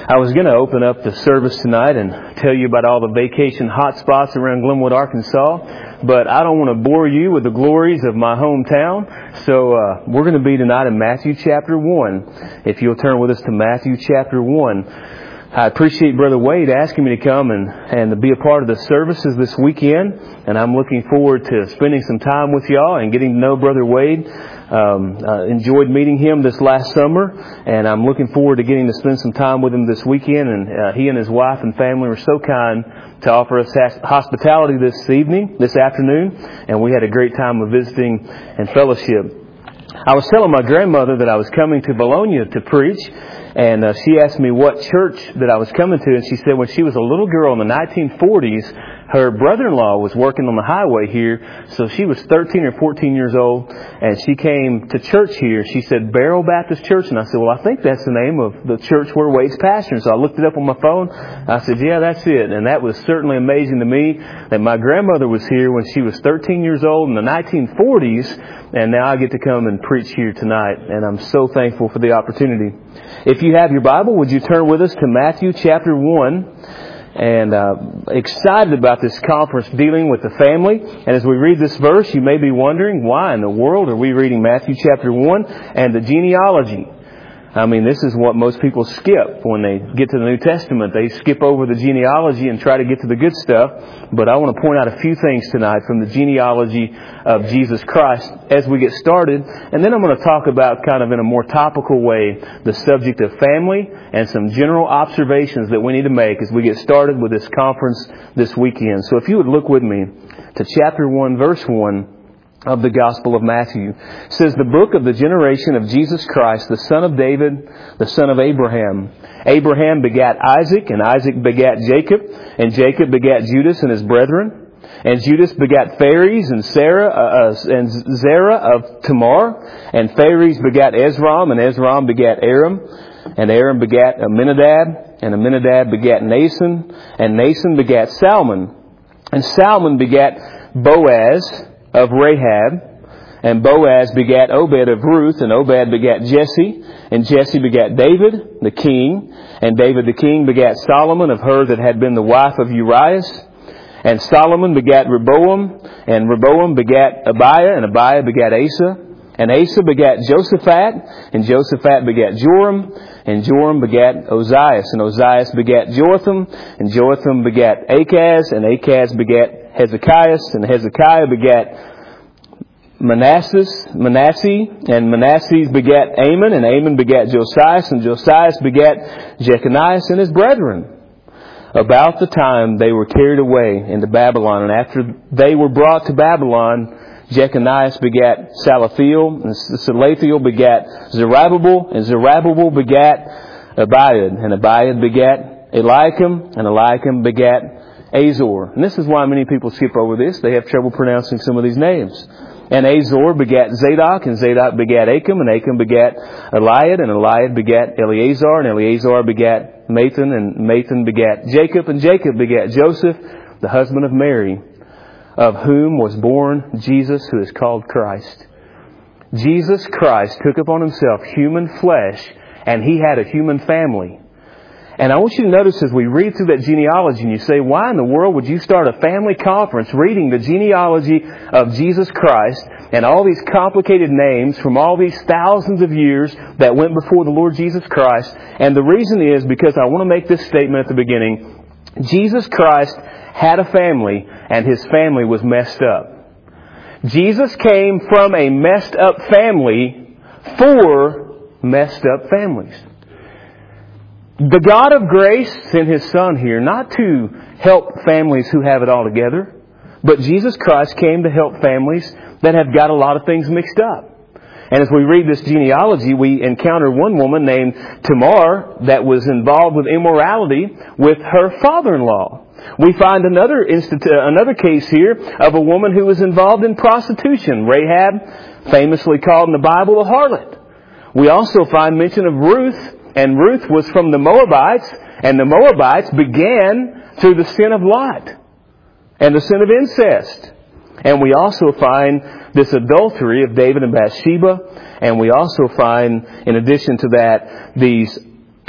I was going to open up the service tonight and tell you about all the vacation hot spots around Glenwood, Arkansas, but I don't want to bore you with the glories of my hometown. So we're going to be tonight in Matthew chapter 1. If you'll turn with us to Matthew chapter 1. I appreciate Brother Wade asking me to come and to be a part of the services this weekend, and I'm looking forward to spending some time with y'all and getting to know Brother Wade. Enjoyed meeting him this last summer, and I'm looking forward to getting to spend some time with him this weekend. And he and his wife and family were so kind to offer us hospitality this afternoon, and we had a great time of visiting and fellowship. I was telling my grandmother that I was coming to Bologna to preach, and she asked me what church that I was coming to, and she said when she was a little girl in the 1940s, her brother-in-law was working on the highway here, so she was 13 or 14 years old, and she came to church here. She said, Barrow Baptist Church, and I said, well, I think that's the name of the church where Wade's pastoring. So I looked it up on my phone. I said, yeah, that's it. And that was certainly amazing to me that my grandmother was here when she was 13 years old in the 1940s, and now I get to come and preach here tonight, and I'm so thankful for the opportunity. If you have your Bible, would you turn with us to Matthew chapter 1? And excited about this conference dealing with the family. And as we read this verse, you may be wondering, why in the world are we reading Matthew chapter 1 and the genealogy? I mean, this is what most people skip when they get to the New Testament. They skip over the genealogy and try to get to the good stuff. But I want to point out a few things tonight from the genealogy of Jesus Christ as we get started. And then I'm going to talk about, kind of in a more topical way, the subject of family and some general observations that we need to make as we get started with this conference this weekend. So if you would look with me to chapter 1, verse 1. Of the Gospel of Matthew. It says, the book of the generation of Jesus Christ, the son of David, the son of Abraham. Abraham begat Isaac, and Isaac begat Jacob, and Jacob begat Judas and his brethren. And Judas begat Phares and Zerah of Tamar, and Phares begat Esrom, and Esrom begat Aram, and Aram begat Amminadab, and Amminadab begat Nason, and Nason begat Salmon, and Salmon begat Boaz of Rahab, and Boaz begat Obed of Ruth, and Obed begat Jesse, and Jesse begat David the king, and David the king begat Solomon of her that had been the wife of Urias, and Solomon begat Rehoboam, and Rehoboam begat Abiah, and Abiah begat Asa, and Asa begat Josaphat, and Josaphat begat Joram, and Joram begat Ozias, and Ozias begat Jotham, and Jotham begat Achaz, and Achaz begat Hezekiah, and Hezekiah begat Manasseh, and Manasseh begat Amon, and Amon begat Josias, and Josias begat Jeconiah and his brethren. About the time they were carried away into Babylon, and after they were brought to Babylon, Jeconiah begat Salathiel, and Salathiel begat Zerubbabel, and Zerubbabel begat Abiad, and Abiad begat Eliakim, and Eliakim begat Azor. And this is why many people skip over this. They have trouble pronouncing some of these names. And Azor begat Zadok, and Zadok begat Achim, and Achim begat Eliad, and Eliad begat Eleazar, and Eleazar begat Mathan, and Mathan begat Jacob, and Jacob begat Joseph, the husband of Mary, of whom was born Jesus, who is called Christ. Jesus Christ took upon himself human flesh, and he had a human family. And I want you to notice as we read through that genealogy, and you say, why in the world would you start a family conference reading the genealogy of Jesus Christ and all these complicated names from all these thousands of years that went before the Lord Jesus Christ? And the reason is because I want to make this statement at the beginning. Jesus Christ had a family, and his family was messed up. Jesus came from a messed up family for messed up families. The God of grace sent His Son here not to help families who have it all together, but Jesus Christ came to help families that have got a lot of things mixed up. And as we read this genealogy, we encounter one woman named Tamar that was involved with immorality with her father-in-law. We find another case here of a woman who was involved in prostitution, Rahab, famously called in the Bible a harlot. We also find mention of Ruth, and Ruth was from the Moabites, and the Moabites began through the sin of Lot and the sin of incest. And we also find this adultery of David and Bathsheba, and we also find, in addition to that, these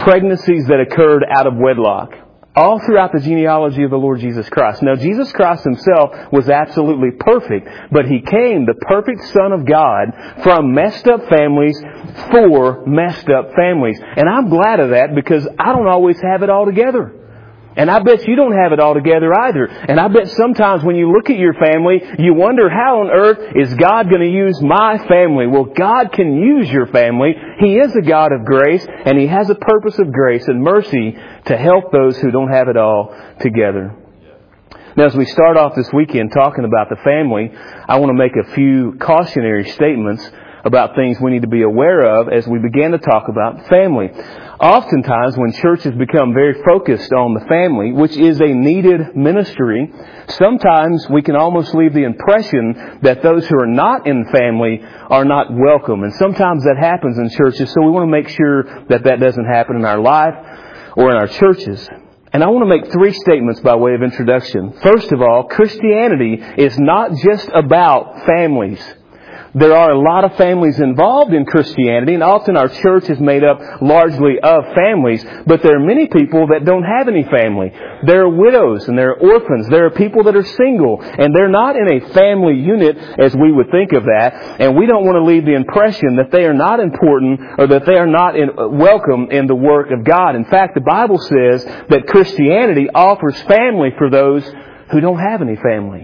pregnancies that occurred out of wedlock. All throughout the genealogy of the Lord Jesus Christ. Now, Jesus Christ Himself was absolutely perfect, but He came, the perfect Son of God, from messed up families for messed up families. And I'm glad of that because I don't always have it all together. And I bet you don't have it all together either. And I bet sometimes when you look at your family, you wonder, how on earth is God going to use my family? Well, God can use your family. He is a God of grace, and He has a purpose of grace and mercy to help those who don't have it all together. Now, as we start off this weekend talking about the family, I want to make a few cautionary statements about things we need to be aware of as we begin to talk about family. Oftentimes, when churches become very focused on the family, which is a needed ministry, sometimes we can almost leave the impression that those who are not in family are not welcome. And sometimes that happens in churches, so we want to make sure that that doesn't happen in our life or in our churches. And I want to make 3 statements by way of introduction. First of all, Christianity is not just about families. There are a lot of families involved in Christianity, and often our church is made up largely of families, but there are many people that don't have any family. There are widows and there are orphans. There are people that are single, and they're not in a family unit as we would think of that, and we don't want to leave the impression that they are not important or that they are not welcome in the work of God. In fact, the Bible says that Christianity offers family for those who don't have any family.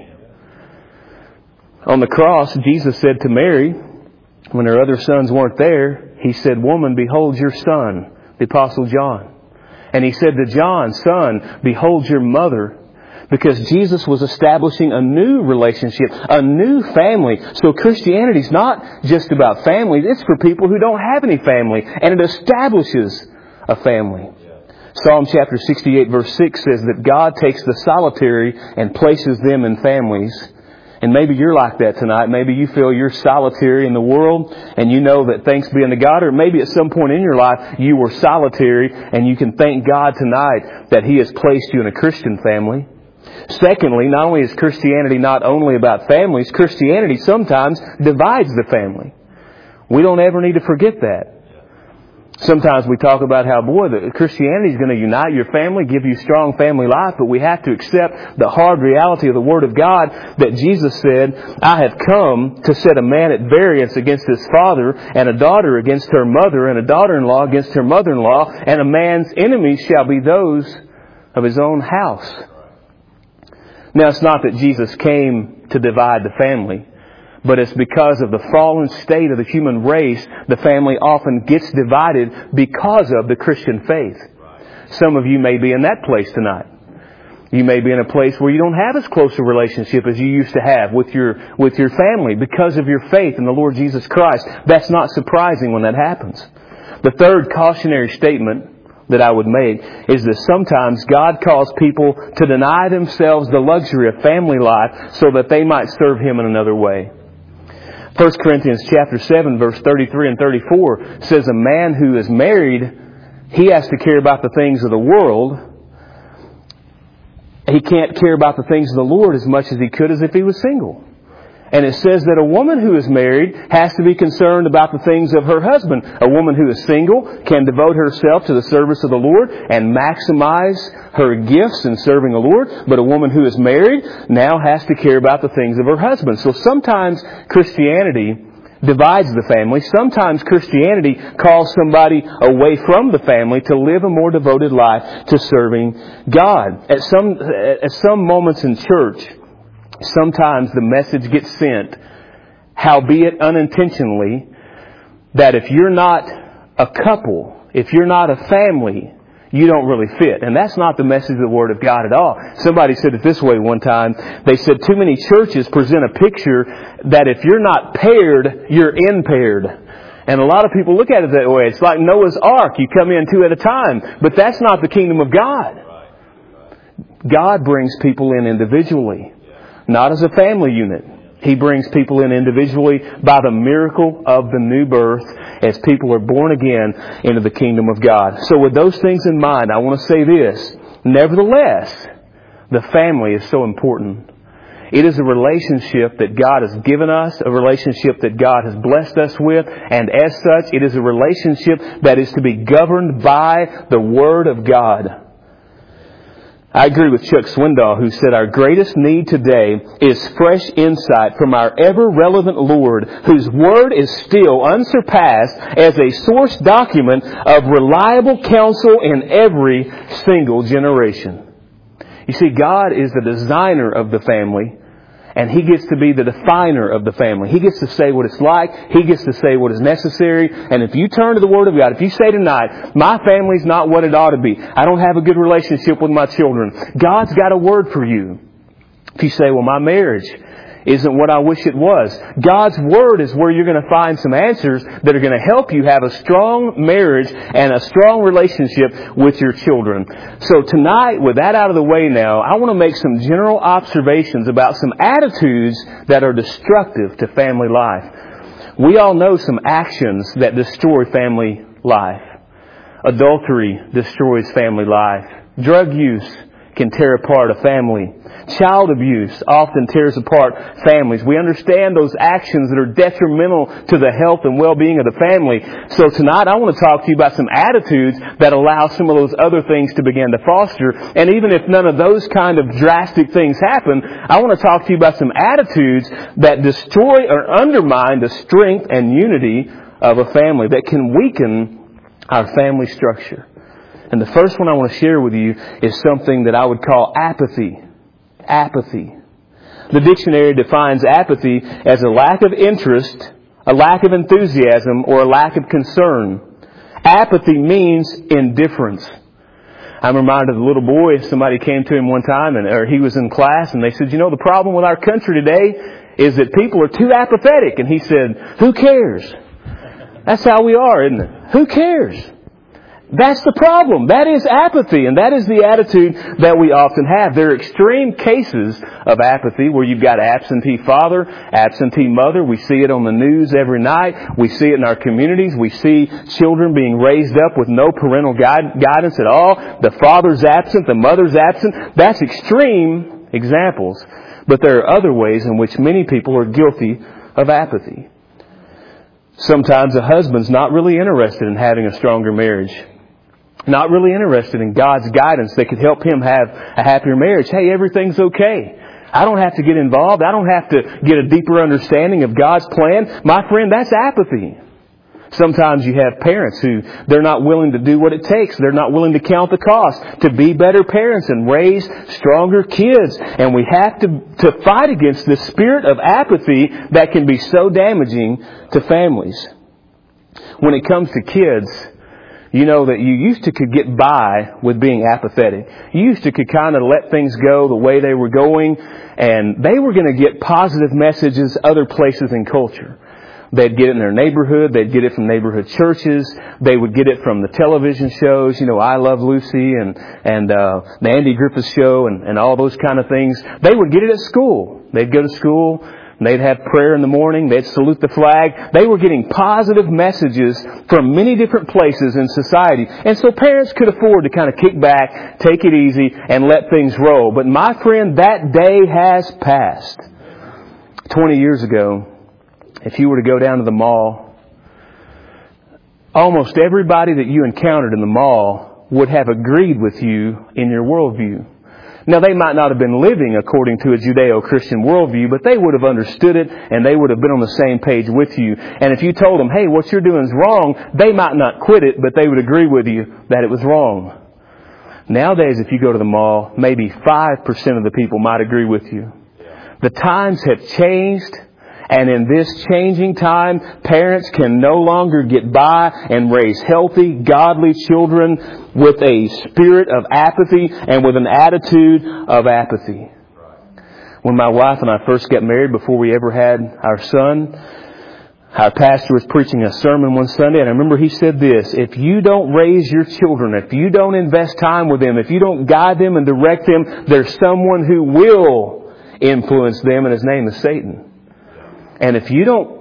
On the cross, Jesus said to Mary, when her other sons weren't there, He said, "Woman, behold your son," the Apostle John. And He said to John, "Son, behold your mother," because Jesus was establishing a new relationship, a new family. So Christianity is not just about families, it's for people who don't have any family, and it establishes a family. Psalm chapter 68 verse 6 says that God takes the solitary and places them in families. And maybe you're like that tonight. Maybe you feel you're solitary in the world and you know that thanks be unto God. Or maybe at some point in your life you were solitary and you can thank God tonight that He has placed you in a Christian family. Secondly, not only is Christianity not only about families, Christianity sometimes divides the family. We don't ever need to forget that. Sometimes we talk about how, Christianity is going to unite your family, give you strong family life, but we have to accept the hard reality of the Word of God that Jesus said, "I have come to set a man at variance against his father, and a daughter against her mother, and a daughter-in-law against her mother-in-law, and a man's enemies shall be those of his own house." Now, it's not that Jesus came to divide the family, but it's because of the fallen state of the human race, the family often gets divided because of the Christian faith. Some of you may be in that place tonight. You may be in a place where you don't have as close a relationship as you used to have with your family because of your faith in the Lord Jesus Christ. That's not surprising when that happens. The third cautionary statement that I would make is that sometimes God calls people to deny themselves the luxury of family life so that they might serve Him in another way. 1 Corinthians chapter 7 verse 33 and 34 says a man who is married, he has to care about the things of the world. He can't care about the things of the Lord as much as he could as if he was single. And it says that a woman who is married has to be concerned about the things of her husband. A woman who is single can devote herself to the service of the Lord and maximize her gifts in serving the Lord. But a woman who is married now has to care about the things of her husband. So sometimes Christianity divides the family. Sometimes Christianity calls somebody away from the family to live a more devoted life to serving God. At some moments in church, sometimes the message gets sent, howbeit unintentionally, that if you're not a couple, if you're not a family, you don't really fit. And that's not the message of the Word of God at all. Somebody said it this way one time. They said too many churches present a picture that if you're not paired, you're impaired. And a lot of people look at it that way. It's like Noah's Ark. You come in 2 at a time. But that's not the kingdom of God. God brings people in individually, not as a family unit. He brings people in individually by the miracle of the new birth as people are born again into the kingdom of God. So with those things in mind, I want to say this. Nevertheless, the family is so important. It is a relationship that God has given us, a relationship that God has blessed us with, and as such, it is a relationship that is to be governed by the Word of God. I agree with Chuck Swindoll, who said our greatest need today is fresh insight from our ever-relevant Lord, whose Word is still unsurpassed as a source document of reliable counsel in every single generation. You see, God is the designer of the family, and He gets to be the definer of the family. He gets to say what it's like. He gets to say what is necessary. And if you turn to the Word of God, if you say tonight, my family's not what it ought to be, I don't have a good relationship with my children, God's got a word for you. If you say, well, my marriage isn't what I wish it was, God's Word is where you're going to find some answers that are going to help you have a strong marriage and a strong relationship with your children. So tonight, with that out of the way now, I want to make some general observations about some attitudes that are destructive to family life. We all know some actions that destroy family life. Adultery destroys family life. Drug use can tear apart a family. Child abuse often tears apart families. We understand those actions that are detrimental to the health and well-being of the family. So tonight I want to talk to you about some attitudes that allow some of those other things to begin to foster. And even if none of those kind of drastic things happen, I want to talk to you about some attitudes that destroy or undermine the strength and unity of a family, that can weaken our family structure. And the first one I want to share with you is something that I would call apathy. Apathy. The dictionary defines apathy as a lack of interest, a lack of enthusiasm, or a lack of concern. Apathy means indifference. I'm reminded of a little boy. Somebody came to him one time, or he was in class, and they said, you know, the problem with our country today is that people are too apathetic. And he said, who cares? That's how we are, isn't it? Who cares? That's the problem. That is apathy, and that is the attitude that we often have. There are extreme cases of apathy where you've got absentee father, absentee mother. We see it on the news every night. We see it in our communities. We see children being raised up with no parental guidance at all. The father's absent, the mother's absent. That's extreme examples. But there are other ways in which many people are guilty of apathy. Sometimes a husband's not really interested in having a stronger marriage. Not really interested in God's guidance that could help him have a happier marriage. Hey, everything's okay. I don't have to get involved. I don't have to get a deeper understanding of God's plan. My friend, that's apathy. Sometimes you have parents who they're not willing to do what it takes. They're not willing to count the cost to be better parents and raise stronger kids. And we have to fight against this spirit of apathy that can be so damaging to families. When it comes to kids, you know that you used to could get by with being apathetic. You used to could kind of let things go the way they were going, and they were going to get positive messages other places in culture. They'd get it in their neighborhood. They'd get it from neighborhood churches. They would get it from the television shows, you know, I Love Lucy and the Andy Griffith Show and all those kind of things. They would get it at school. They'd go to school. They'd have prayer in the morning. They'd salute the flag. They were getting positive messages from many different places in society. And so parents could afford to kind of kick back, take it easy, and let things roll. But my friend, that day has passed. 20 years ago, if you were to go down to the mall, almost everybody that you encountered in the mall would have agreed with you in your worldview. Now, they might not have been living according to a Judeo-Christian worldview, but they would have understood it and they would have been on the same page with you. And if you told them, hey, what you're doing is wrong, they might not quit it, but they would agree with you that it was wrong. Nowadays, if you go to the mall, maybe 5% of the people might agree with you. The times have changed. And in this changing time, parents can no longer get by and raise healthy, godly children with a spirit of apathy and with an attitude of apathy. When my wife and I first got married, before we ever had our son, our pastor was preaching a sermon one Sunday, and I remember he said this: if you don't raise your children, if you don't invest time with them, if you don't guide them and direct them, there's someone who will influence them, and his name is Satan. And if you don't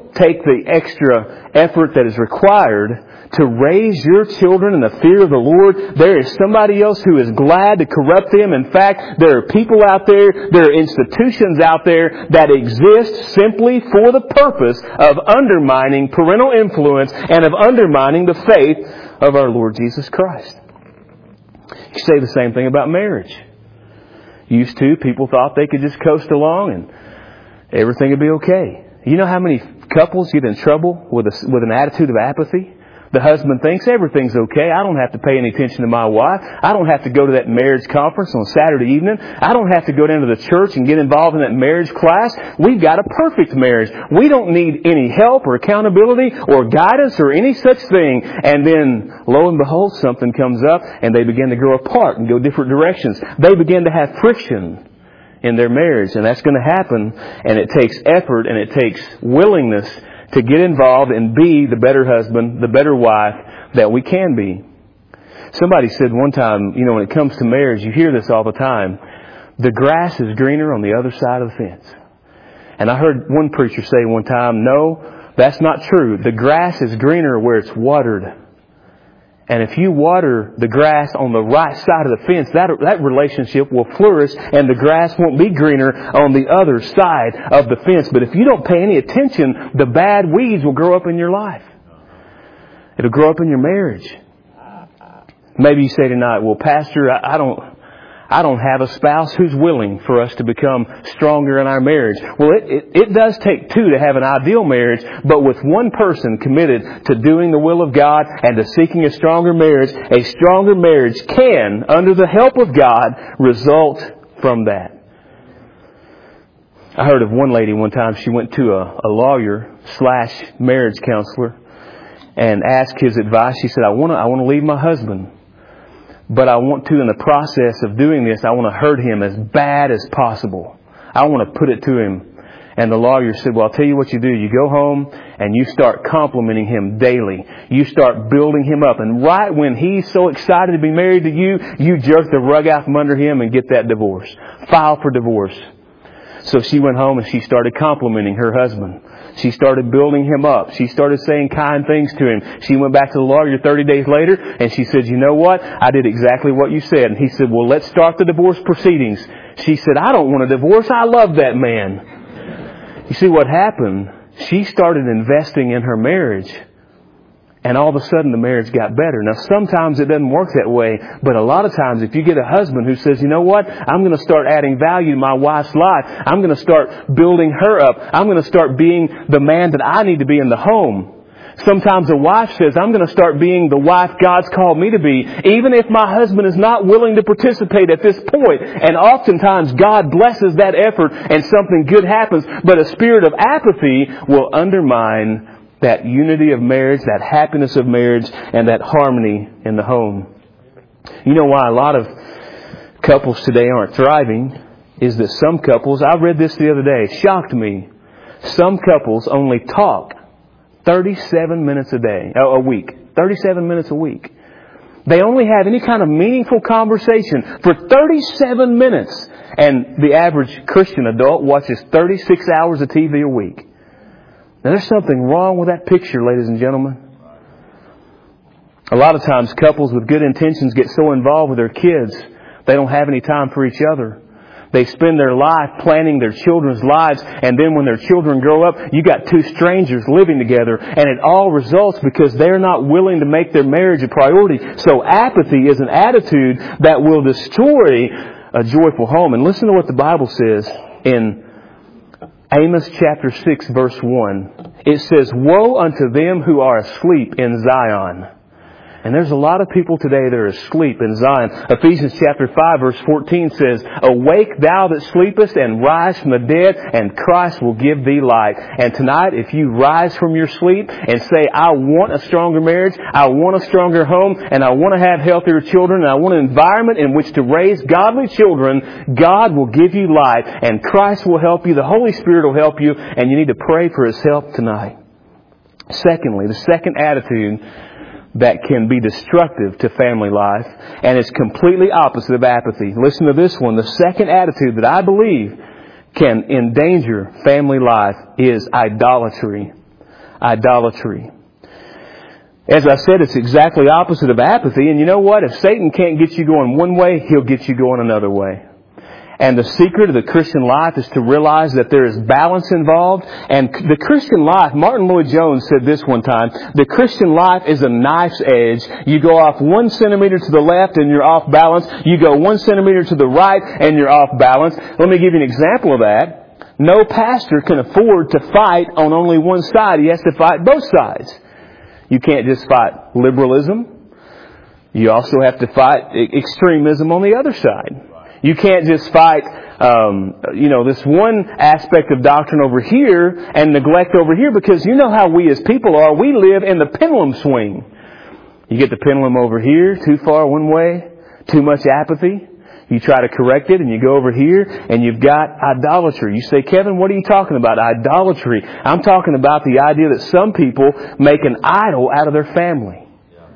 don't take the extra effort that is required to raise your children in the fear of the Lord, there is somebody else who is glad to corrupt them. In fact, there are people out there, there are institutions out there that exist simply for the purpose of undermining parental influence and of undermining the faith of our Lord Jesus Christ. You say the same thing about marriage. Used to, people thought they could just coast along and everything would be okay. You know how many couples get in trouble with an attitude of apathy? The husband thinks everything's okay. I don't have to pay any attention to my wife. I don't have to go to that marriage conference on Saturday evening. I don't have to go down to the church and get involved in that marriage class. We've got a perfect marriage. We don't need any help or accountability or guidance or any such thing. And then, lo and behold, something comes up and they begin to grow apart and go different directions. They begin to have friction in their marriage. And that's going to happen. And it takes effort and it takes willingness to get involved and be the better husband, the better wife that we can be. Somebody said one time, when it comes to marriage, you hear this all the time, the grass is greener on the other side of the fence. And I heard one preacher say one time, no, that's not true. The grass is greener where it's watered. And if you water the grass on the right side of the fence, that relationship will flourish and the grass won't be greener on the other side of the fence. But if you don't pay any attention, the bad weeds will grow up in your life. It'll grow up in your marriage. Maybe you say tonight, well, Pastor, I don't have a spouse who's willing for us to become stronger in our marriage. Well, it does take two to have an ideal marriage, but with one person committed to doing the will of God and to seeking a stronger marriage can, under the help of God, result from that. I heard of one lady one time, she went to a lawyer/marriage counselor and asked his advice. She said, I want to leave my husband. But I want to, in the process of doing this, I want to hurt him as bad as possible. I want to put it to him. And the lawyer said, well, I'll tell you what you do. You go home and you start complimenting him daily. You start building him up. And right when he's so excited to be married to you, you jerk the rug out from under him and get that divorce. File for divorce. So she went home and she started complimenting her husband. She started building him up. She started saying kind things to him. She went back to the lawyer 30 days later and she said, you know what? I did exactly what you said. And he said, well, let's start the divorce proceedings. She said, I don't want a divorce. I love that man. You see what happened? She started investing in her marriage. And all of a sudden the marriage got better. Now sometimes it doesn't work that way. But a lot of times if you get a husband who says, you know what? I'm going to start adding value to my wife's life. I'm going to start building her up. I'm going to start being the man that I need to be in the home. Sometimes a wife says, I'm going to start being the wife God's called me to be, even if my husband is not willing to participate at this point. And oftentimes God blesses that effort and something good happens. But a spirit of apathy will undermine that unity of marriage, that happiness of marriage, and that harmony in the home. You know why a lot of couples today aren't thriving is that some couples, I read this the other day, it shocked me. Some couples only talk 37 minutes a week. 37 minutes a week. They only have any kind of meaningful conversation for 37 minutes. And the average Christian adult watches 36 hours of TV a week. Now, there's something wrong with that picture, ladies and gentlemen. A lot of times couples with good intentions get so involved with their kids, they don't have any time for each other. They spend their life planning their children's lives, and then when their children grow up, you got two strangers living together, and it all results because they're not willing to make their marriage a priority. So apathy is an attitude that will destroy a joyful home. And listen to what the Bible says in Amos chapter 6 verse 1. It says, woe unto them who are asleep in Zion. And there's a lot of people today that are asleep in Zion. Ephesians chapter 5 verse 14 says, awake thou that sleepest and rise from the dead, and Christ will give thee light. And tonight, if you rise from your sleep and say, I want a stronger marriage, I want a stronger home, and I want to have healthier children, and I want an environment in which to raise godly children, God will give you light, and Christ will help you, the Holy Spirit will help you, and you need to pray for His help tonight. Secondly, the second attitude that can be destructive to family life, and it's completely opposite of apathy. Listen to this one. The second attitude that I believe can endanger family life is idolatry. idolatry. As I said, it's exactly opposite of apathy. And you know what? If Satan can't get you going one way, he'll get you going another way. And the secret of the Christian life is to realize that there is balance involved. And the Christian life, Martin Lloyd-Jones said this one time, the Christian life is a knife's edge. You go off 1 centimeter to the left and you're off balance. You go 1 centimeter to the right and you're off balance. Let me give you an example of that. No pastor can afford to fight on only one side. He has to fight both sides. You can't just fight liberalism. You also have to fight extremism on the other side. You can't just fight, this one aspect of doctrine over here and neglect over here, because you know how we as people are. We live in the pendulum swing. You get the pendulum over here, too far one way, too much apathy. You try to correct it and you go over here and you've got idolatry. You say, Kevin, what are you talking about? Idolatry. I'm talking about the idea that some people make an idol out of their family.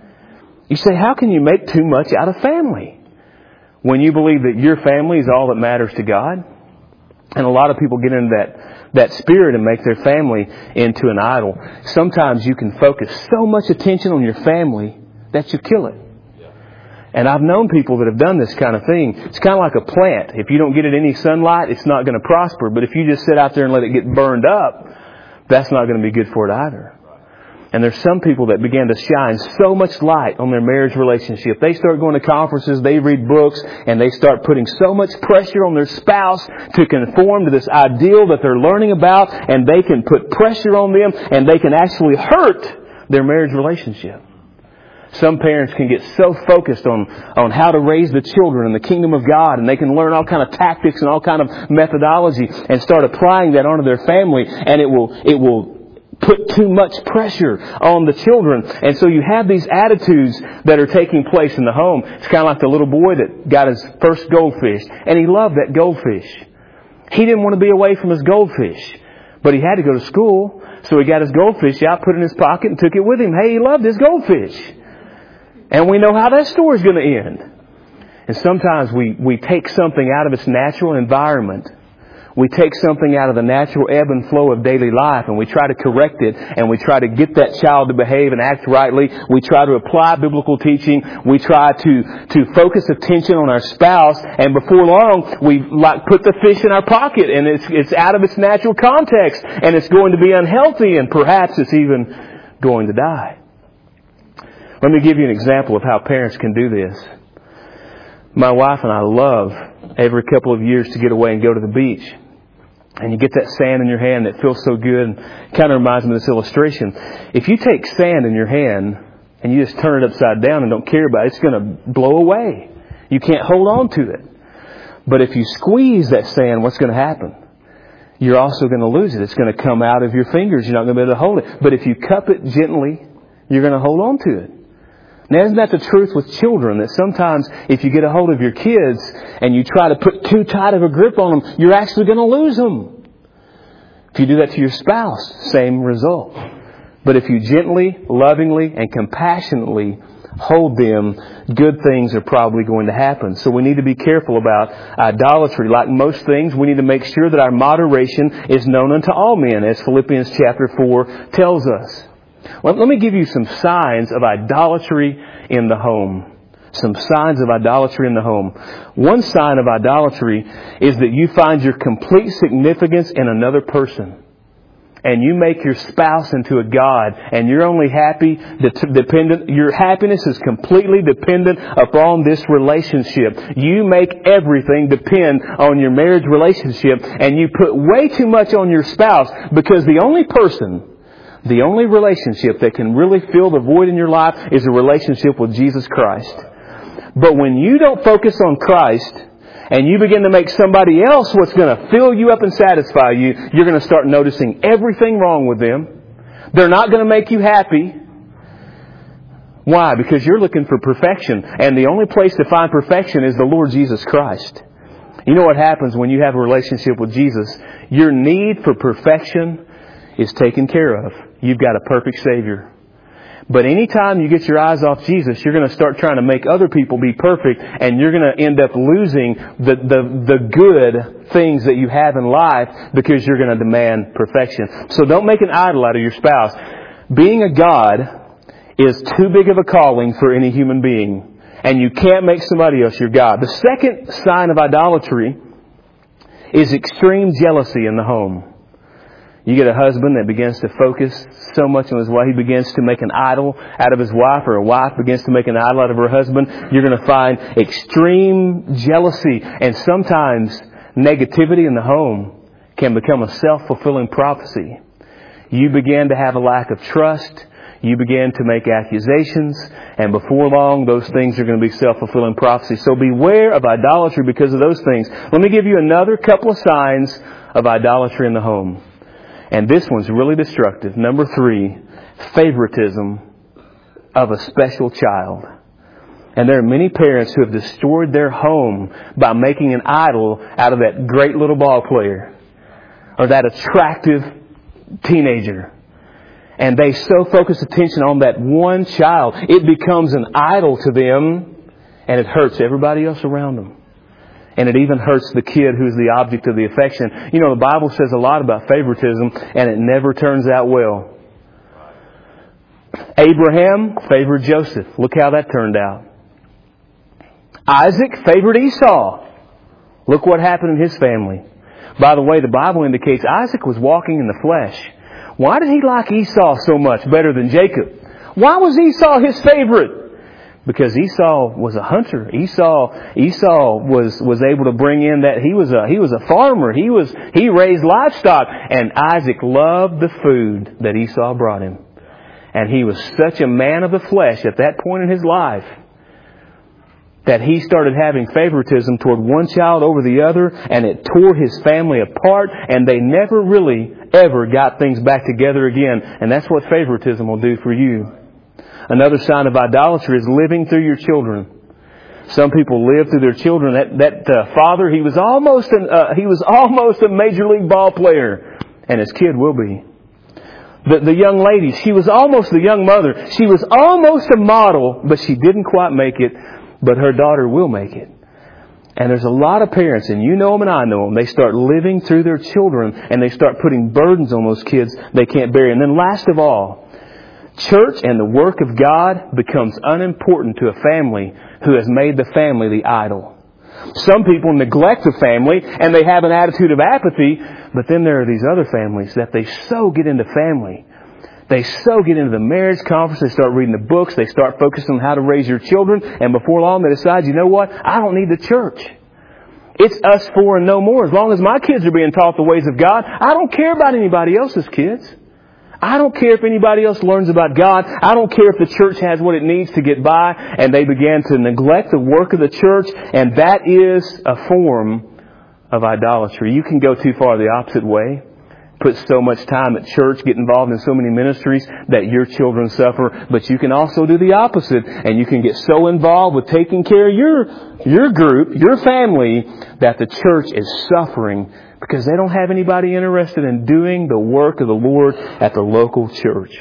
You say, how can you make too much out of family? When you believe that your family is all that matters to God. And a lot of people get into that spirit and make their family into an idol. Sometimes you can focus so much attention on your family that you kill it. And I've known people that have done this kind of thing. It's kind of like a plant. If you don't get it any sunlight, it's not going to prosper. But if you just sit out there and let it get burned up, that's not going to be good for it either. And there's some people that begin to shine so much light on their marriage relationship. They start going to conferences, they read books, and they start putting so much pressure on their spouse to conform to this ideal that they're learning about, and they can put pressure on them, and they can actually hurt their marriage relationship. Some parents can get so focused on how to raise the children in the kingdom of God, and they can learn all kind of tactics and all kind of methodology and start applying that onto their family, and it will put too much pressure on the children. And so you have these attitudes that are taking place in the home. It's kind of like the little boy that got his first goldfish, and he loved that goldfish. He didn't want to be away from his goldfish, but he had to go to school, so he got his goldfish out, put it in his pocket, and took it with him. Hey, he loved his goldfish. And we know how that story's going to end. And sometimes we take something out of its natural environment. We take something out of the natural ebb and flow of daily life, and we try to correct it, and we try to get that child to behave and act rightly. We try to apply biblical teaching. We try to focus attention on our spouse, and before long, we put the fish in our pocket, and it's out of its natural context, and it's going to be unhealthy, and perhaps it's even going to die. Let me give you an example of how parents can do this. My wife and I love every couple of years to get away and go to the beach. And you get that sand in your hand that feels so good. And it kind of reminds me of this illustration. If you take sand in your hand and you just turn it upside down and don't care about it, it's going to blow away. You can't hold on to it. But if you squeeze that sand, what's going to happen? You're also going to lose it. It's going to come out of your fingers. You're not going to be able to hold it. But if you cup it gently, you're going to hold on to it. Now, isn't that the truth with children? That sometimes if you get a hold of your kids and you try to put too tight of a grip on them, you're actually going to lose them. If you do that to your spouse, same result. But if you gently, lovingly, and compassionately hold them, good things are probably going to happen. So we need to be careful about idolatry. Like most things, we need to make sure that our moderation is known unto all men, as Philippians chapter 4 tells us. Let me give you some signs of idolatry in the home. Some signs of idolatry in the home. One sign of idolatry is that you find your complete significance in another person. And you make your spouse into a god. And you're only happy, dependent. Your happiness is completely dependent upon this relationship. You make everything depend on your marriage relationship. And you put way too much on your spouse, because the only relationship that can really fill the void in your life is a relationship with Jesus Christ. But when you don't focus on Christ and you begin to make somebody else what's going to fill you up and satisfy you, you're going to start noticing everything wrong with them. They're not going to make you happy. Why? Because you're looking for perfection. And the only place to find perfection is the Lord Jesus Christ. You know what happens when you have a relationship with Jesus? Your need for perfection is taken care of. You've got a perfect Savior. But anytime you get your eyes off Jesus, you're going to start trying to make other people be perfect, and you're going to end up losing the good things that you have in life because you're going to demand perfection. So don't make an idol out of your spouse. Being a God is too big of a calling for any human being, and you can't make somebody else your God. The second sign of idolatry is extreme jealousy in the home. You get a husband that begins to focus so much on his wife, he begins to make an idol out of his wife, or a wife begins to make an idol out of her husband. You're going to find extreme jealousy, and sometimes negativity in the home can become a self-fulfilling prophecy. You begin to have a lack of trust. You begin to make accusations, and before long, those things are going to be self-fulfilling prophecies. So beware of idolatry because of those things. Let me give you another couple of signs of idolatry in the home. And this one's really destructive. Number 3, favoritism of a special child. And there are many parents who have destroyed their home by making an idol out of that great little ball player or that attractive teenager. And they so focus attention on that one child, it becomes an idol to them, and it hurts everybody else around them. And it even hurts the kid who's the object of the affection. You know, the Bible says a lot about favoritism, and it never turns out well. Abraham favored Joseph. Look how that turned out. Isaac favored Esau. Look what happened in his family. By the way, the Bible indicates Isaac was walking in the flesh. Why did he like Esau so much better than Jacob? Why was Esau his favorite? Because Esau was a hunter. Esau was able to bring in that he was a farmer. He raised livestock, and Isaac loved the food that Esau brought him. And he was such a man of the flesh at that point in his life that he started having favoritism toward one child over the other, and it tore his family apart, and they never really ever got things back together again. And that's what favoritism will do for you. Another sign of idolatry is living through your children. Some people live through their children. That father, he was almost a major league ball player, and his kid will be. The young lady, she was almost the young mother. She was almost a model, but she didn't quite make it. But her daughter will make it. And there's a lot of parents, and you know them and I know them, they start living through their children, and they start putting burdens on those kids they can't bear. And then last of all, church and the work of God becomes unimportant to a family who has made the family the idol. Some people neglect the family and they have an attitude of apathy, but then there are these other families that they so get into family. They so get into the marriage conference, they start reading the books, they start focusing on how to raise your children, and before long they decide, you know what, I don't need the church. It's us four and no more. As long as my kids are being taught the ways of God, I don't care about anybody else's kids. I don't care if anybody else learns about God. I don't care if the church has what it needs to get by. And they began to neglect the work of the church. And that is a form of idolatry. You can go too far the opposite way. Put so much time at church, get involved in so many ministries that your children suffer. But you can also do the opposite. And you can get so involved with taking care of your group, your family, that the church is suffering because they don't have anybody interested in doing the work of the Lord at the local church.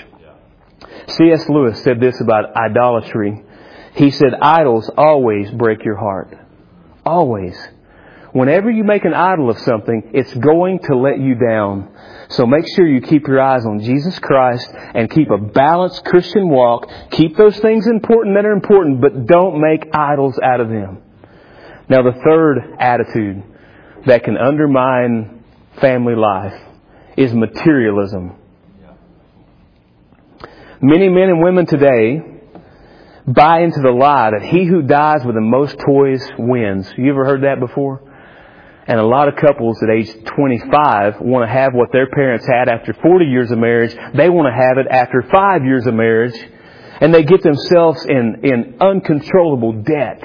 C.S. Lewis said this about idolatry. He said, idols always break your heart. Always. Whenever you make an idol of something, it's going to let you down. So make sure you keep your eyes on Jesus Christ and keep a balanced Christian walk. Keep those things important that are important, but don't make idols out of them. Now the third attitude that can undermine family life is materialism. Many men and women today buy into the lie that he who dies with the most toys wins. You ever heard that before? And a lot of couples at age 25 want to have what their parents had after 40 years of marriage. They want to have it after 5 years of marriage. And they get themselves in uncontrollable debt.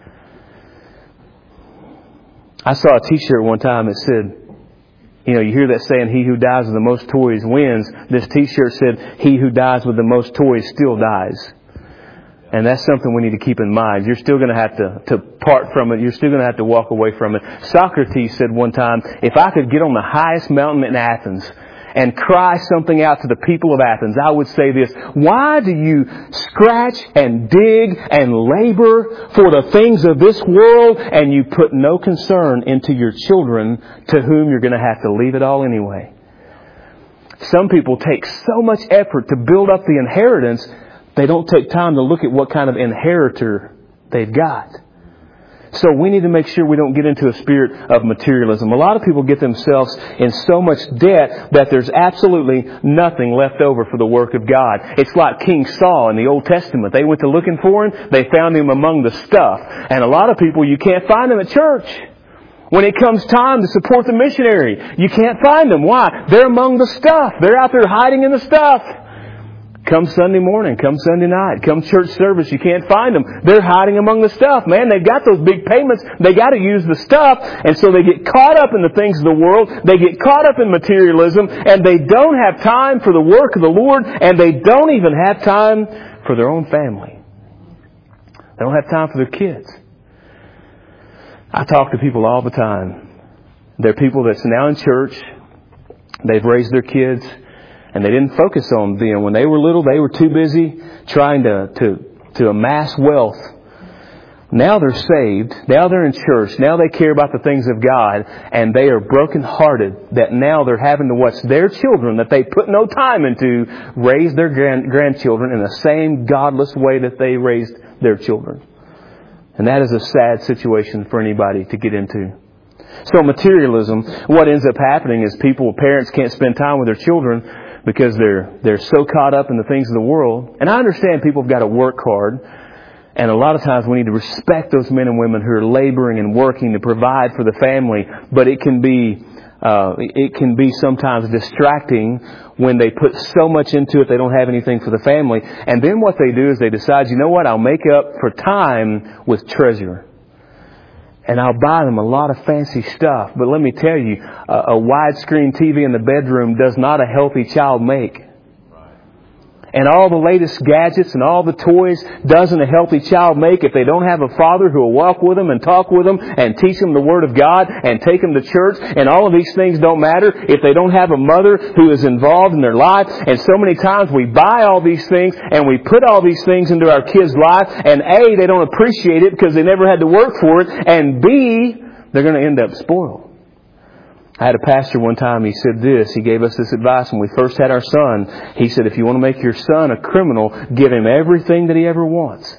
I saw a t-shirt one time that said, you know, you hear that saying, he who dies with the most toys wins. This t-shirt said, he who dies with the most toys still dies. And that's something we need to keep in mind. You're still going to have to part from it. You're still going to have to walk away from it. Socrates said one time, if I could get on the highest mountain in Athens and cry something out to the people of Athens, I would say this: why do you scratch and dig and labor for the things of this world, and you put no concern into your children, to whom you're going to have to leave it all anyway? Some people take so much effort to build up the inheritance, they don't take time to look at what kind of inheritor they've got. So we need to make sure we don't get into a spirit of materialism. A lot of people get themselves in so much debt that there's absolutely nothing left over for the work of God. It's like King Saul in the Old Testament. They went to looking for him. They found him among the stuff. And a lot of people, you can't find them at church. When it comes time to support the missionary, you can't find them. Why? They're among the stuff. They're out there hiding in the stuff. Come Sunday morning, come Sunday night, come church service, you can't find them. They're hiding among the stuff. Man, they've got those big payments. They got to use the stuff. And so they get caught up in the things of the world. They get caught up in materialism. And they don't have time for the work of the Lord. And they don't even have time for their own family. They don't have time for their kids. I talk to people all the time. There are people that's now in church. They've raised their kids. And they didn't focus on them. When they were little, they were too busy trying to amass wealth. Now they're saved. Now they're in church. Now they care about the things of God. And they are brokenhearted that now they're having to watch their children that they put no time into raise their grandchildren in the same godless way that they raised their children. And that is a sad situation for anybody to get into. So materialism, what ends up happening is parents can't spend time with their children because they're so caught up in the things of the world. And I understand people have got to work hard. And a lot of times we need to respect those men and women who are laboring and working to provide for the family. But it can be sometimes distracting when they put so much into it they don't have anything for the family. And then what they do is they decide, you know what, I'll make up for time with treasure. And I'll buy them a lot of fancy stuff. But let me tell you, a widescreen TV in the bedroom does not a healthy child make. And all the latest gadgets and all the toys doesn't a healthy child make if they don't have a father who will walk with them and talk with them and teach them the Word of God and take them to church. And all of these things don't matter if they don't have a mother who is involved in their life. And so many times we buy all these things and we put all these things into our kids' life. And A, they don't appreciate it because they never had to work for it. And B, they're going to end up spoiled. I had a pastor one time, he said this, he gave us this advice when we first had our son. He said, if you want to make your son a criminal, give him everything that he ever wants.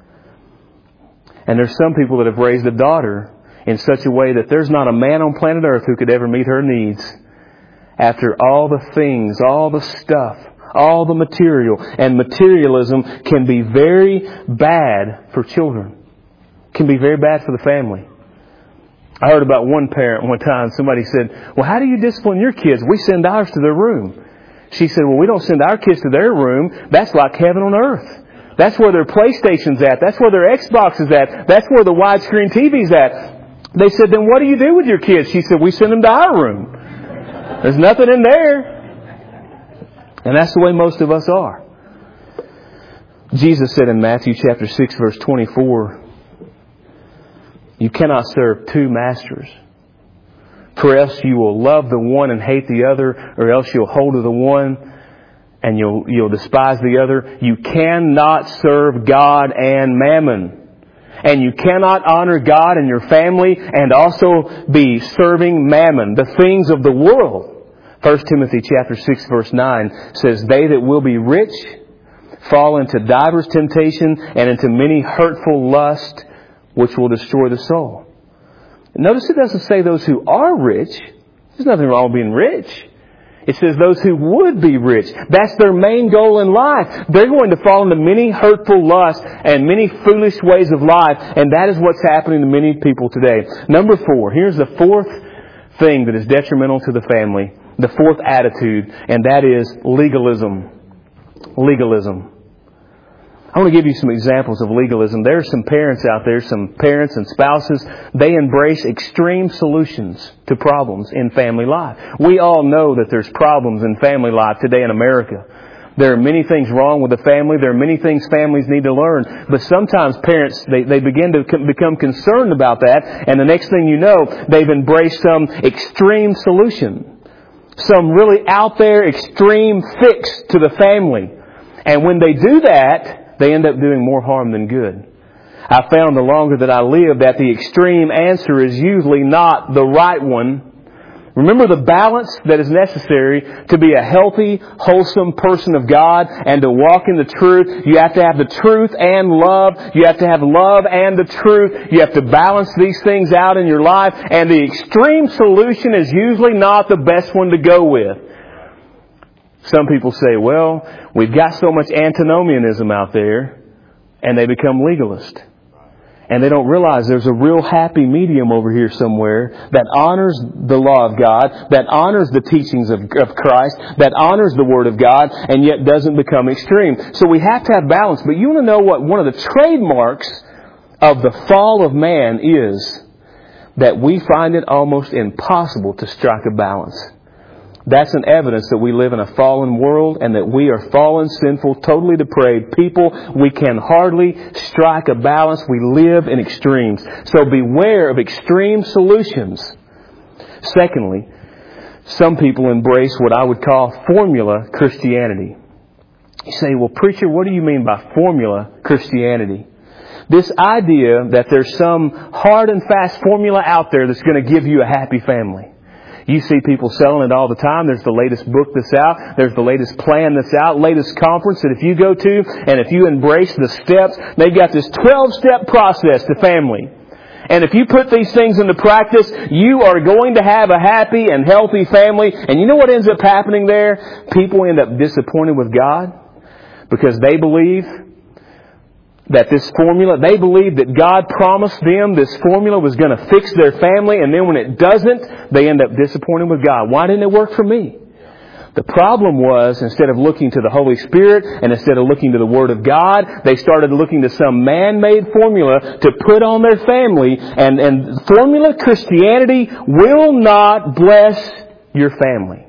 And there's some people that have raised a daughter in such a way that there's not a man on planet Earth who could ever meet her needs. After all the things, all the stuff, all the material. And materialism can be very bad for children. Can be very bad for the family. I heard about one parent one time. Somebody said, well, how do you discipline your kids? We send ours to their room. She said, well, we don't send our kids to their room. That's like heaven on earth. That's where their PlayStation's at. That's where their Xbox is at. That's where the widescreen TV's at. They said, then what do you do with your kids? She said, we send them to our room. There's nothing in there. And that's the way most of us are. Jesus said in Matthew chapter 6, verse 24, you cannot serve two masters. For else you will love the one and hate the other, or else you'll hold to the one and you'll despise the other. You cannot serve God and mammon. And you cannot honor God and your family and also be serving mammon, the things of the world. 1 Timothy chapter 6 verse 9 says, they that will be rich fall into divers temptation and into many hurtful lusts, which will destroy the soul. Notice it doesn't say those who are rich. There's nothing wrong with being rich. It says those who would be rich. That's their main goal in life. They're going to fall into many hurtful lusts and many foolish ways of life. And that is what's happening to many people today. Number 4. Here's the fourth thing that is detrimental to the family. The fourth attitude. And that is legalism. Legalism. I want to give you some examples of legalism. There are some parents out there, some parents and spouses, they embrace extreme solutions to problems in family life. We all know that there's problems in family life today in America. There are many things wrong with the family. There are many things families need to learn. But sometimes parents, they begin to become concerned about that. And the next thing you know, they've embraced some extreme solution. some really out there extreme fix to the family. And when they do that, they end up doing more harm than good. I found the longer that I live that the extreme answer is usually not the right one. Remember the balance that is necessary to be a healthy, wholesome person of God and to walk in the truth. You have to have the truth and love. You have to have love and the truth. You have to balance these things out in your life. And the extreme solution is usually not the best one to go with. Some people say, well, we've got so much antinomianism out there, and they become legalist. And they don't realize there's a real happy medium over here somewhere that honors the law of God, that honors the teachings of Christ, that honors the Word of God, and yet doesn't become extreme. So we have to have balance. But you want to know what one of the trademarks of the fall of man is? That we find it almost impossible to strike a balance. That's an evidence that we live in a fallen world and that we are fallen, sinful, totally depraved people. We can hardly strike a balance. We live in extremes. So beware of extreme solutions. Secondly, some people embrace what I would call formula Christianity. You say, well, preacher, what do you mean by formula Christianity? This idea that there's some hard and fast formula out there that's going to give you a happy family. You see people selling it all the time. There's the latest book that's out. There's the latest plan that's out. Latest conference that if you go to and if you embrace the steps, they've got this 12-step process to family. And if you put these things into practice, you are going to have a happy and healthy family. And you know what ends up happening there? People end up disappointed with God because they believe that this formula, they believe that God promised them this formula was going to fix their family, and then when it doesn't, they end up disappointed with God. Why didn't it work for me? The problem was, instead of looking to the Holy Spirit and instead of looking to the Word of God, they started looking to some man-made formula to put on their family, and formula Christianity will not bless your family.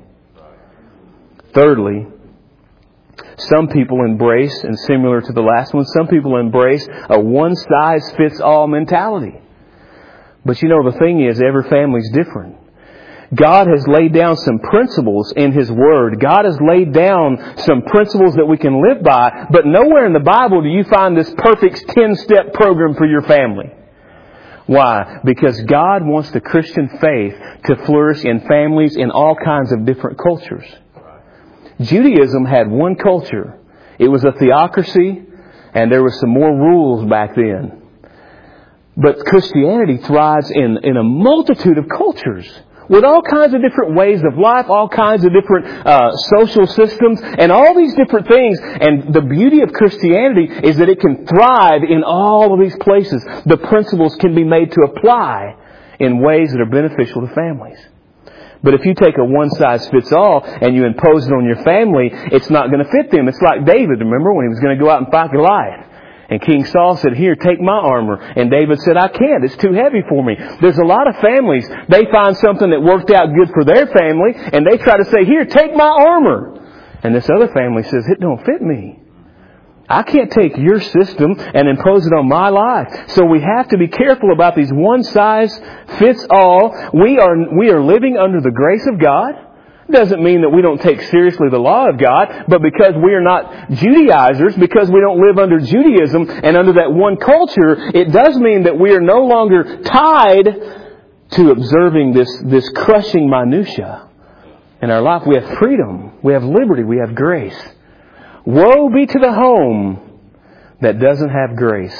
Thirdly, some people embrace, and similar to the last one, some people embrace a one-size-fits-all mentality. But you know, the thing is, every family's different. God has laid down some principles in His Word. God has laid down some principles that we can live by. But nowhere in the Bible do you find this perfect 10-step program for your family. Why? Because God wants the Christian faith to flourish in families in all kinds of different cultures. Judaism had one culture. It was a theocracy, and there were some more rules back then. But Christianity thrives in a multitude of cultures, with all kinds of different ways of life, all kinds of different social systems, and all these different things. And the beauty of Christianity is that it can thrive in all of these places. The principles can be made to apply in ways that are beneficial to families. But if you take a one-size-fits-all and you impose it on your family, it's not going to fit them. It's like David, remember, when he was going to go out and fight Goliath. And King Saul said, here, take my armor. And David said, I can't. It's too heavy for me. There's a lot of families, they find something that worked out good for their family, and they try to say, here, take my armor. And this other family says, it don't fit me. I can't take your system and impose it on my life. So we have to be careful about these one-size-fits-all. We are living under the grace of God. Doesn't mean that we don't take seriously the law of God, but because we are not Judaizers, because we don't live under Judaism and under that one culture, it does mean that we are no longer tied to observing this crushing minutia. In our life, we have freedom, we have liberty, we have grace. Woe be to the home that doesn't have grace.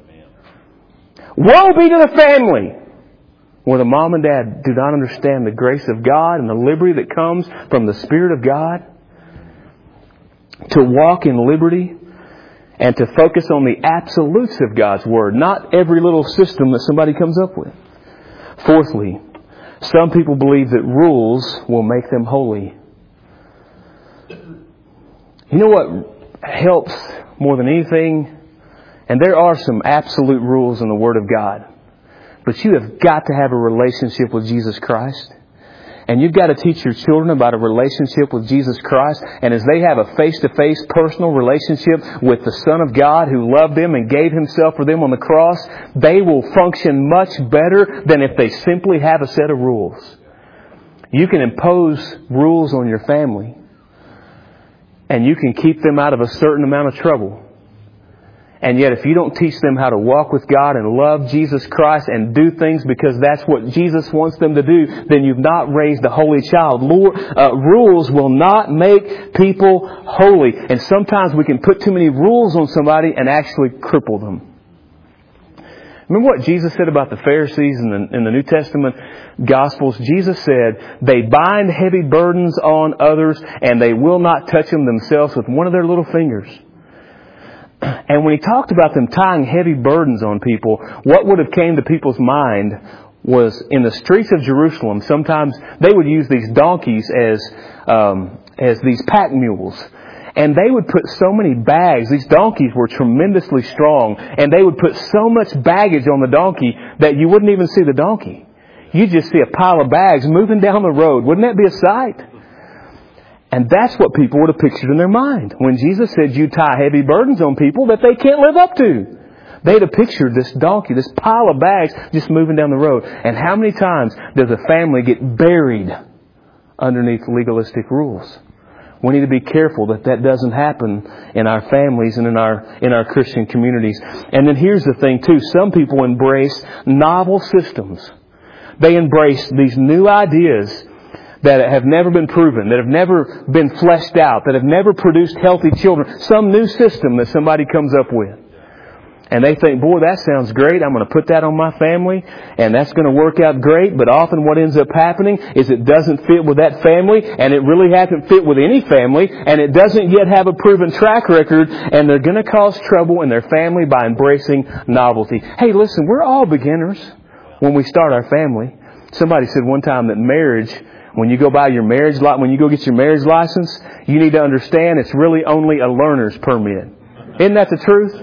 Woe be to the family where the mom and dad do not understand the grace of God and the liberty that comes from the Spirit of God. To walk in liberty and to focus on the absolutes of God's Word, not every little system that somebody comes up with. Fourthly, some people believe that rules will make them holy. You know what helps more than anything? And there are some absolute rules in the Word of God. But you have got to have a relationship with Jesus Christ. And you've got to teach your children about a relationship with Jesus Christ. And as they have a face-to-face personal relationship with the Son of God who loved them and gave Himself for them on the cross, they will function much better than if they simply have a set of rules. You can impose rules on your family, and you can keep them out of a certain amount of trouble. And yet if you don't teach them how to walk with God and love Jesus Christ and do things because that's what Jesus wants them to do, then you've not raised a holy child. Rules will not make people holy. And sometimes we can put too many rules on somebody and actually cripple them. Remember what Jesus said about the Pharisees in the New Testament Gospels? Jesus said, they bind heavy burdens on others and they will not touch them themselves with one of their little fingers. And when He talked about them tying heavy burdens on people, what would have came to people's mind was in the streets of Jerusalem, sometimes they would use these donkeys as these pack mules. And they would put so many bags. These donkeys were tremendously strong. And they would put so much baggage on the donkey that you wouldn't even see the donkey. You'd just see a pile of bags moving down the road. Wouldn't that be a sight? And that's what people would have pictured in their mind when Jesus said you tie heavy burdens on people that they can't live up to. They'd have pictured this donkey, this pile of bags just moving down the road. And how many times does a family get buried underneath legalistic rules? We need to be careful that doesn't happen in our families and in our Christian communities. And then here's the thing too. Some people embrace novel systems. They embrace these new ideas that have never been proven, that have never been fleshed out, that have never produced healthy children. Some new system that somebody comes up with. And they think, boy, that sounds great. I'm going to put that on my family and that's going to work out great. But often what ends up happening is it doesn't fit with that family and it really hasn't fit with any family and it doesn't yet have a proven track record and they're going to cause trouble in their family by embracing novelty. Hey, listen, we're all beginners when we start our family. Somebody said one time that marriage, when you go get your marriage license, you need to understand it's really only a learner's permit. Isn't that the truth?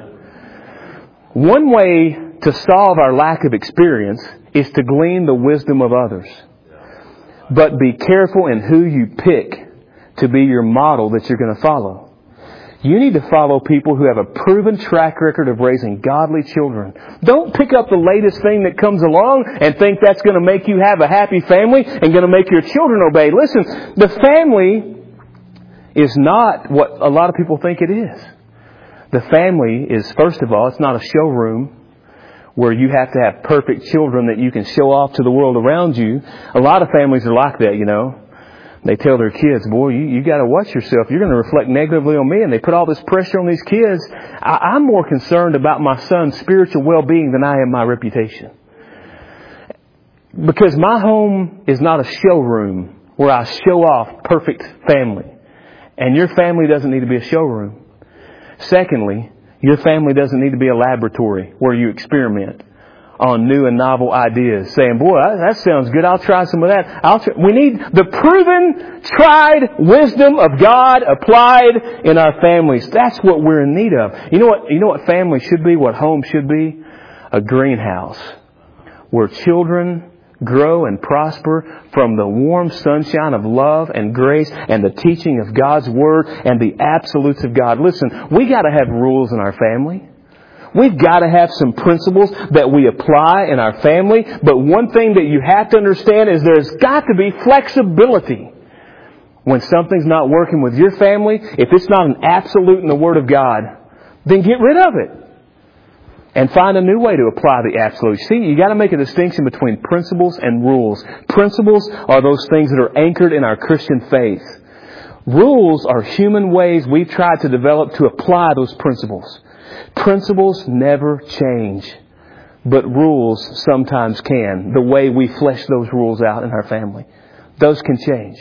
One way to solve our lack of experience is to glean the wisdom of others. But be careful in who you pick to be your model that you're going to follow. You need to follow people who have a proven track record of raising godly children. Don't pick up the latest thing that comes along and think that's going to make you have a happy family and going to make your children obey. Listen, the family is not what a lot of people think it is. The family is, first of all, it's not a showroom where you have to have perfect children that you can show off to the world around you. A lot of families are like that, you know. They tell their kids, boy, you got to watch yourself. You're going to reflect negatively on me. And they put all this pressure on these kids. I'm more concerned about my son's spiritual well-being than I am my reputation. Because my home is not a showroom where I show off perfect family. And your family doesn't need to be a showroom. Secondly, your family doesn't need to be a laboratory where you experiment on new and novel ideas, saying, boy, that sounds good. I'll try some of that. We need the proven, tried wisdom of God applied in our families. That's what we're in need of. You know what family should be, what home should be? A greenhouse where children grow and prosper from the warm sunshine of love and grace and the teaching of God's Word and the absolutes of God. Listen, we got to have rules in our family. We've got to have some principles that we apply in our family. But one thing that you have to understand is there's got to be flexibility. When something's not working with your family, if it's not an absolute in the Word of God, then get rid of it. And find a new way to apply the absolute. See, you got to make a distinction between principles and rules. Principles are those things that are anchored in our Christian faith. Rules are human ways we've tried to develop to apply those principles. Principles never change, but rules sometimes can. The way we flesh those rules out in our family. Those can change.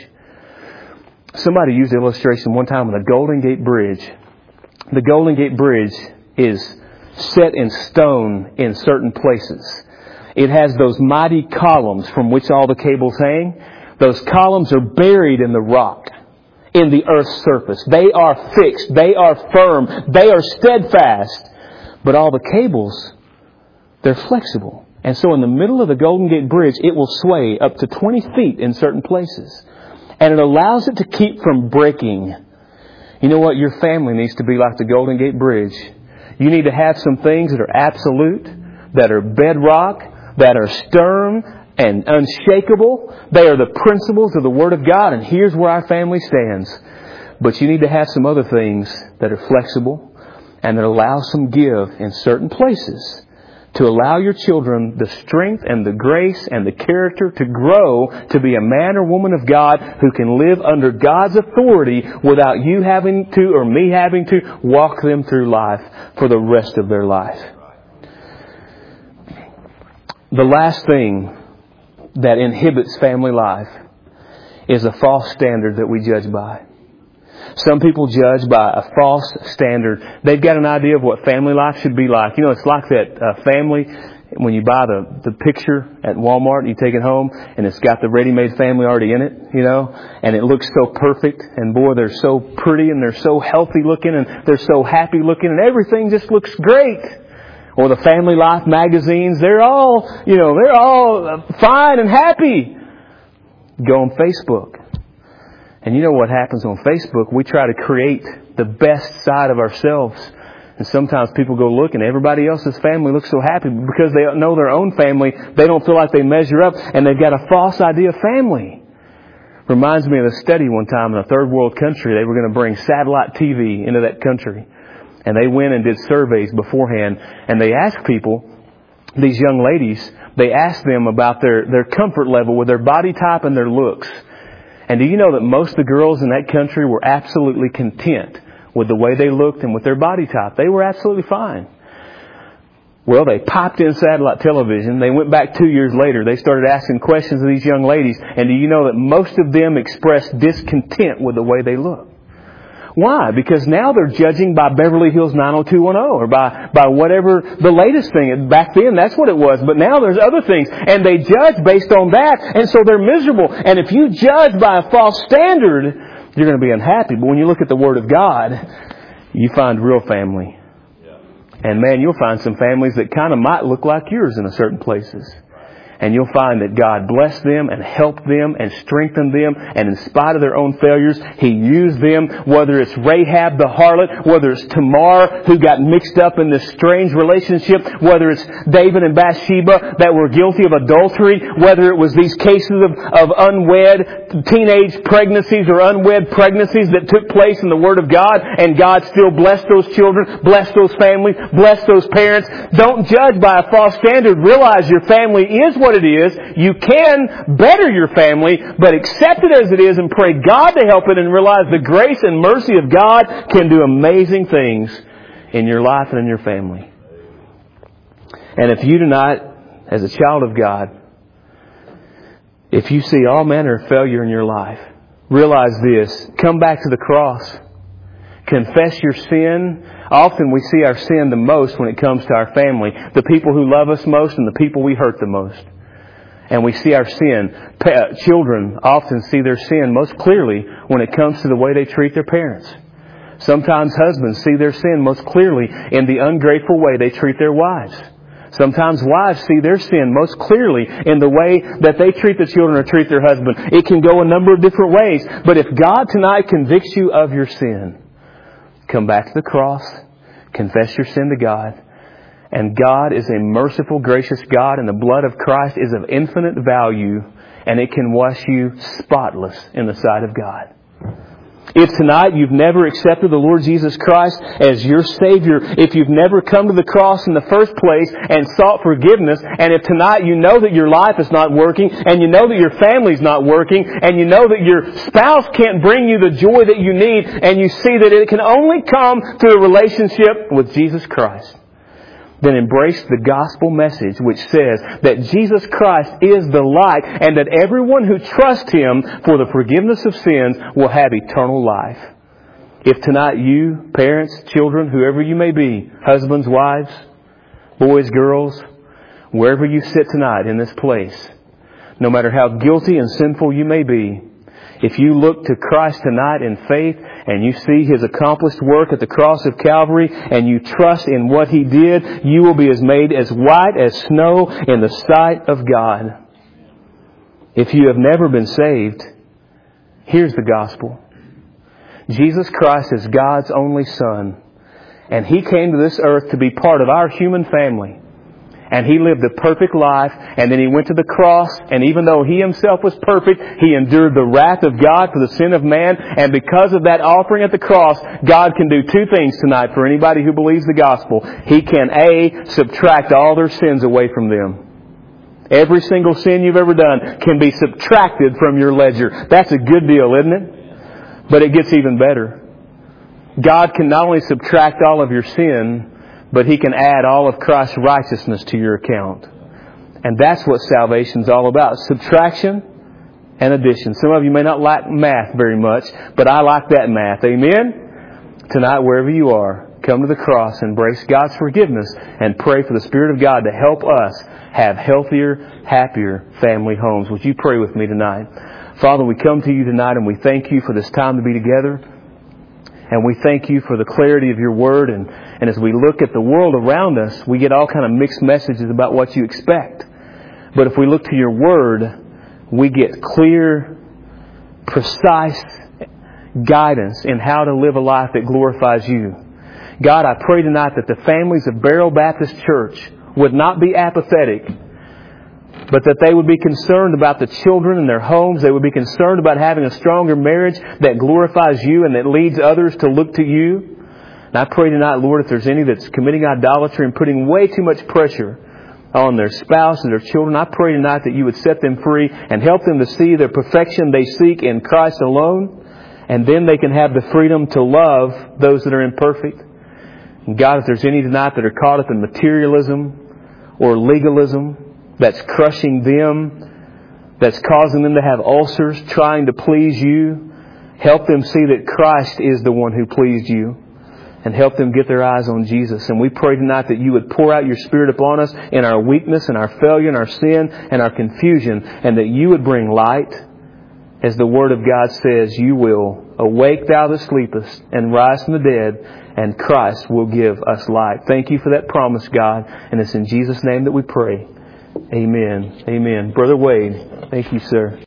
Somebody used the illustration one time of the Golden Gate Bridge. The Golden Gate Bridge is set in stone in certain places. It has those mighty columns from which all the cables hang. Those columns are buried in the rock, in the earth's surface. They are fixed. They are firm. They are steadfast. But all the cables, they're flexible. And so in the middle of the Golden Gate Bridge, it will sway up to 20 feet in certain places. And it allows it to keep from breaking. You know what? Your family needs to be like the Golden Gate Bridge. You need to have some things that are absolute, that are bedrock, that are stern, and unshakable. They are the principles of the Word of God, and here's where our family stands. But you need to have some other things that are flexible and that allow some give in certain places to allow your children the strength and the grace and the character to grow to be a man or woman of God who can live under God's authority without you having to or me having to walk them through life for the rest of their life. The last thing that inhibits family life is a false standard that we judge by. Some people judge by a false standard. They've got an idea of what family life should be like. You know, it's like that family when you buy the picture at Walmart, you take it home, and it's got the ready-made family already in it, you know, and it looks so perfect, and boy, they're so pretty, and they're so healthy looking, and they're so happy looking, and everything just looks great. Or the Family Life magazines, they're all fine and happy. Go on Facebook. And you know what happens on Facebook? We try to create the best side of ourselves. And sometimes people go look and everybody else's family looks so happy because they know their own family. They don't feel like they measure up and they've got a false idea of family. Reminds me of a study one time in a third world country. They were going to bring satellite TV into that country. And they went and did surveys beforehand. And they asked people, these young ladies, they asked them about their comfort level with their body type and their looks. And do you know that most of the girls in that country were absolutely content with the way they looked and with their body type? They were absolutely fine. Well, they popped in satellite television. They went back 2 years later. They started asking questions of these young ladies. And do you know that most of them expressed discontent with the way they looked? Why? Because now they're judging by Beverly Hills 90210 or by whatever the latest thing. Back then, that's what it was. But now there's other things. And they judge based on that. And so they're miserable. And if you judge by a false standard, you're going to be unhappy. But when you look at the Word of God, you find real family. And man, you'll find some families that kind of might look like yours in certain places. And you'll find that God blessed them and helped them and strengthened them. And in spite of their own failures, He used them. Whether it's Rahab the harlot, whether it's Tamar who got mixed up in this strange relationship, whether it's David and Bathsheba that were guilty of adultery, whether it was these cases of unwed teenage pregnancies or unwed pregnancies that took place in the Word of God, and God still blessed those children, blessed those families, blessed those parents. Don't judge by a false standard. Realize your family is what it is. You can better your family, but accept it as it is and pray God to help it, and realize the grace and mercy of God can do amazing things in your life and in your family. And if you tonight, as a child of God, if you see all manner of failure in your life, realize this. Come back to the cross. Confess your sin. Often we see our sin the most when it comes to our family. The people who love us most and the people we hurt the most. And we see our sin. Children often see their sin most clearly when it comes to the way they treat their parents. Sometimes husbands see their sin most clearly in the ungrateful way they treat their wives. Sometimes wives see their sin most clearly in the way that they treat the children or treat their husband. It can go a number of different ways. But if God tonight convicts you of your sin, come back to the cross, confess your sin to God. And God is a merciful, gracious God, and the blood of Christ is of infinite value, and it can wash you spotless in the sight of God. If tonight you've never accepted the Lord Jesus Christ as your Savior, if you've never come to the cross in the first place and sought forgiveness, and if tonight you know that your life is not working, and you know that your family's not working, and you know that your spouse can't bring you the joy that you need, and you see that it can only come through a relationship with Jesus Christ, then embrace the gospel message which says that Jesus Christ is the light, and that everyone who trusts Him for the forgiveness of sins will have eternal life. If tonight you, parents, children, whoever you may be, husbands, wives, boys, girls, wherever you sit tonight in this place, no matter how guilty and sinful you may be, if you look to Christ tonight in faith and you see His accomplished work at the cross of Calvary and you trust in what He did, you will be made as white as snow in the sight of God. If you have never been saved, here's the gospel. Jesus Christ is God's only Son, and He came to this earth to be part of our human family. and He lived a perfect life, and then He went to the cross, and even though He Himself was perfect, He endured the wrath of God for the sin of man, and because of that offering at the cross, God can do two things tonight for anybody who believes the gospel. He can, A, subtract all their sins away from them. Every single sin you've ever done can be subtracted from your ledger. That's a good deal, isn't it? But it gets even better. God can not only subtract all of your sin, but He can add all of Christ's righteousness to your account. And that's what salvation's all about. Subtraction and addition. Some of you may not like math very much, but I like that math. Amen? Tonight, wherever you are, come to the cross, embrace God's forgiveness, and pray for the Spirit of God to help us have healthier, happier family homes. Would you pray with me tonight? Father, we come to You tonight and we thank You for this time to be together. And we thank You for the clarity of Your Word. And as we look at the world around us, we get all kind of mixed messages about what You expect. But if we look to Your Word, we get clear, precise guidance in how to live a life that glorifies You. God, I pray tonight that the families of Beryl Baptist Church would not be apathetic, but that they would be concerned about the children in their homes. They would be concerned about having a stronger marriage that glorifies You and that leads others to look to You. And I pray tonight, Lord, if there's any that's committing idolatry and putting way too much pressure on their spouse and their children, I pray tonight that You would set them free and help them to see the perfection they seek in Christ alone. And then they can have the freedom to love those that are imperfect. And God, if there's any tonight that are caught up in materialism or legalism that's crushing them, that's causing them to have ulcers trying to please You, help them see that Christ is the one who pleased You, and help them get their eyes on Jesus. And we pray tonight that You would pour out Your Spirit upon us in our weakness and our failure and our sin and our confusion, and that You would bring light. As the Word of God says, You will awake thou that sleepest and rise from the dead, and Christ will give us light. Thank You for that promise, God. And it's in Jesus' name that we pray. Amen. Amen. Brother Wade, thank you, sir.